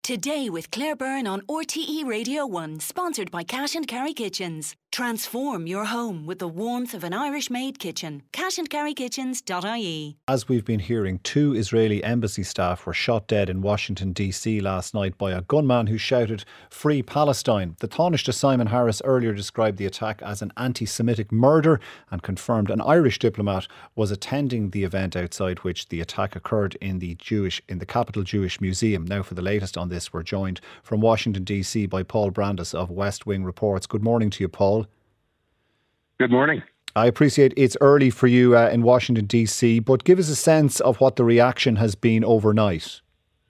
Today with Claire Byrne on RTE Radio 1, sponsored by Cash and Carry Kitchens. Transform your home with the warmth of an Irish-made kitchen. cashandcarrykitchens.ie. As we've been hearing, 2 Israeli embassy staff were shot dead in Washington DC last night by a gunman who shouted, "Free Palestine." The Taoiseach Simon Harris earlier described the attack as an anti-Semitic murder and confirmed an Irish diplomat was attending the event outside which the attack occurred in the Capital Jewish Museum. Now for the latest on this, we're joined from Washington DC by Paul Brandis of West Wing Reports. Good morning to you, Paul. Good morning. I appreciate it's early for you in Washington DC, but give us a sense of what the reaction has been overnight.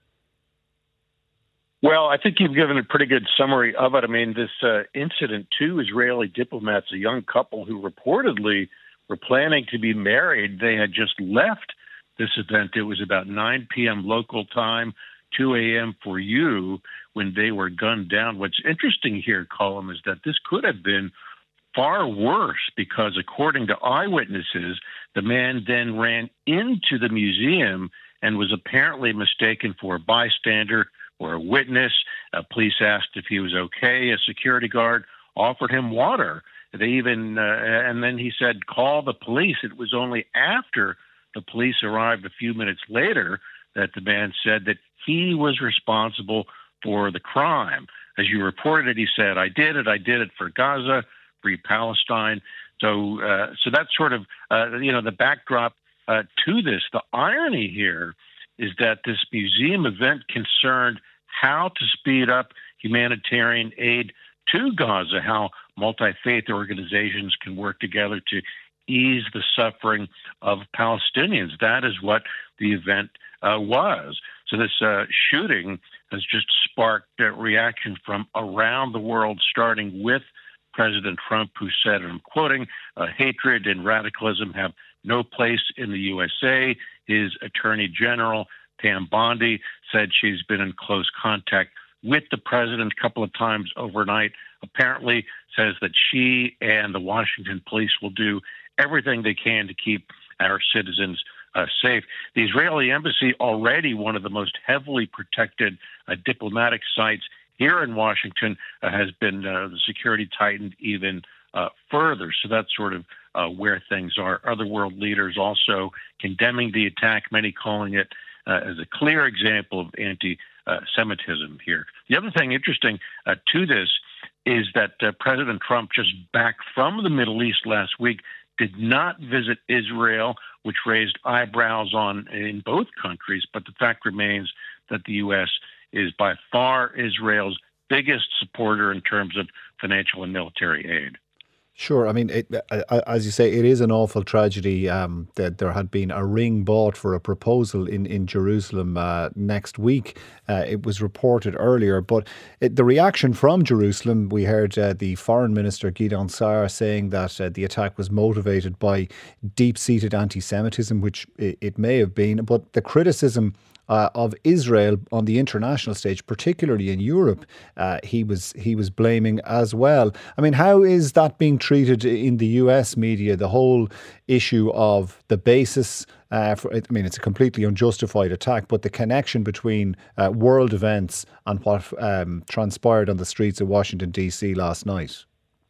Well, I think you've given a pretty good summary of it. I mean, this incident, 2 Israeli diplomats, a young couple who reportedly were planning to be married, they had just left this event. It was about 9 p.m. local time, 2 a.m. for you, when they were gunned down. What's interesting here, Colm, is that this could have been far worse because, according to eyewitnesses, the man then ran into the museum and was apparently mistaken for a bystander or a witness. Police asked if he was okay. A security guard offered him water. They even, and then he said, "Call the police." It was only after the police arrived a few minutes later that the man said that he was responsible for the crime. As you reported, he said, I did it for Gaza, Free Palestine." So that's sort of, the backdrop to this. The irony here is that this museum event concerned how to speed up humanitarian aid to Gaza, how multi-faith organizations can work together to ease the suffering of Palestinians. That is what the event was. So this shooting has just sparked a reaction from around the world, starting with President Trump, who said, and I'm quoting, "Hatred and radicalism have no place in the USA." His Attorney General, Pam Bondi, said she's been in close contact with the president a couple of times overnight. Apparently says that she and the Washington police will do everything they can to keep our citizens safe. The Israeli embassy, already one of the most heavily protected diplomatic sites here in Washington, has been the security tightened even further. So that's sort of where things are. Other world leaders also condemning the attack, many calling it as a clear example of anti-Semitism here. The other thing interesting to this is that President Trump, just back from the Middle East last week, did not visit Israel, which raised eyebrows in both countries. But the fact remains that the U.S. is by far Israel's biggest supporter in terms of financial and military aid. Sure. I mean, as you say, it is an awful tragedy that there had been a ring bought for a proposal in Jerusalem next week. It was reported earlier, but the reaction from Jerusalem, we heard the Foreign Minister Gideon Saar saying that the attack was motivated by deep-seated anti-Semitism, which it may have been, but the criticism of Israel on the international stage, particularly in Europe, he was blaming as well. I mean, how is that being treated in the US media, the whole issue of the basis? It's a completely unjustified attack, but the connection between world events and what transpired on the streets of Washington, D.C. last night?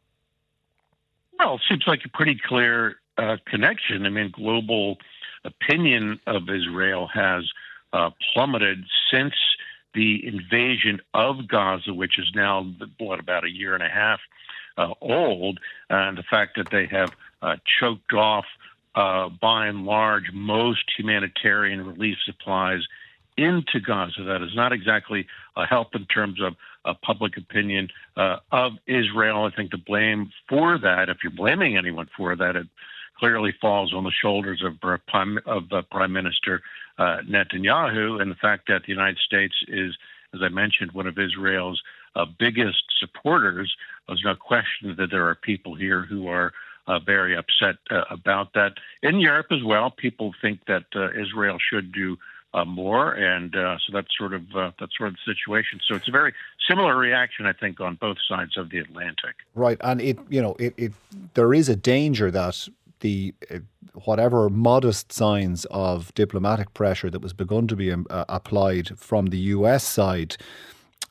Well, it seems like a pretty clear connection. I mean, global opinion of Israel has plummeted since the invasion of Gaza, which is now, about a year and a half old, and the fact that they have choked off, by and large, most humanitarian relief supplies into Gaza. That is not exactly a help in terms of public opinion of Israel. I think the blame for that, if you're blaming anyone for that, it clearly falls on the shoulders of Prime Minister Netanyahu, and the fact that the United States is, as I mentioned, one of Israel's biggest supporters. There's no question that there are people here who are very upset about that. In Europe as well, people think that Israel should do more, and so that's sort of the situation. So it's a very similar reaction, I think, on both sides of the Atlantic. Right, and there is a danger that the whatever modest signs of diplomatic pressure that was begun to be applied from the US side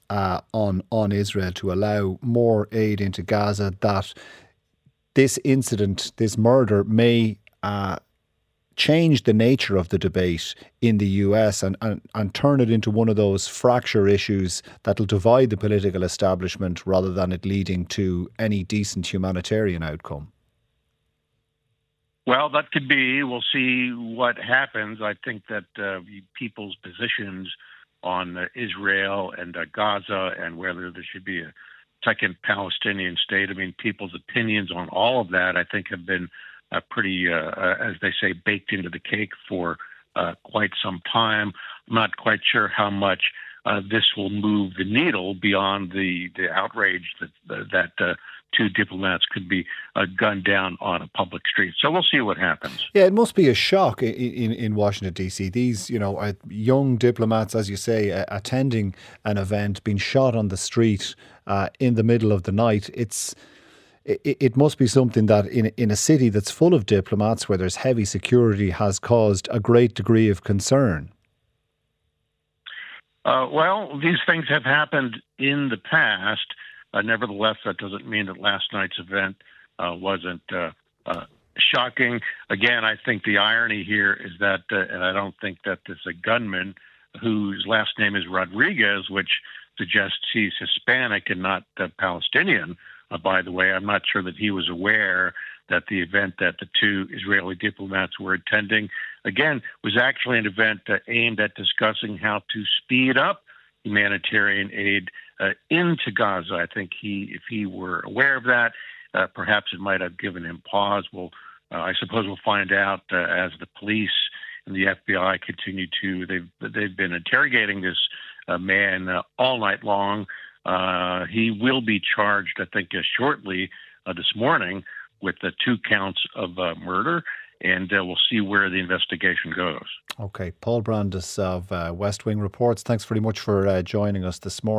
on Israel to allow more aid into Gaza, that this incident, this murder, may change the nature of the debate in the US and turn it into one of those fracture issues that'll divide the political establishment rather than it leading to any decent humanitarian outcome? Well, that could be. We'll see what happens. I think that people's positions on Israel and Gaza and whether there should be a second Palestinian state, I mean, people's opinions on all of that, I think, have been pretty, as they say, baked into the cake for quite some time. I'm not quite sure how much this will move the needle beyond the outrage that two diplomats could be gunned down on a public street. So we'll see what happens. Yeah, it must be a shock in Washington, D.C. These, young diplomats, as you say, attending an event, being shot on the street in the middle of the night. It must be something that in a city that's full of diplomats, where there's heavy security, has caused a great degree of concern. Well, these things have happened in the past. Nevertheless, that doesn't mean that last night's event wasn't shocking. Again, I think the irony here is that, and I don't think that this is a gunman whose last name is Rodriguez, which suggests he's Hispanic and not Palestinian. By the way, I'm not sure that he was aware that the event that the two Israeli diplomats were attending, again, was actually an event aimed at discussing how to speed up humanitarian aid into Gaza. I think if he were aware of that, perhaps it might have given him pause. Well, I suppose we'll find out as the police and the FBI continue to. They've been interrogating this man all night long. He will be charged, I think, shortly this morning with the 2 counts of murder, and we'll see where the investigation goes. Okay, Paul Brandis of West Wing Reports, thanks very much for joining us this morning.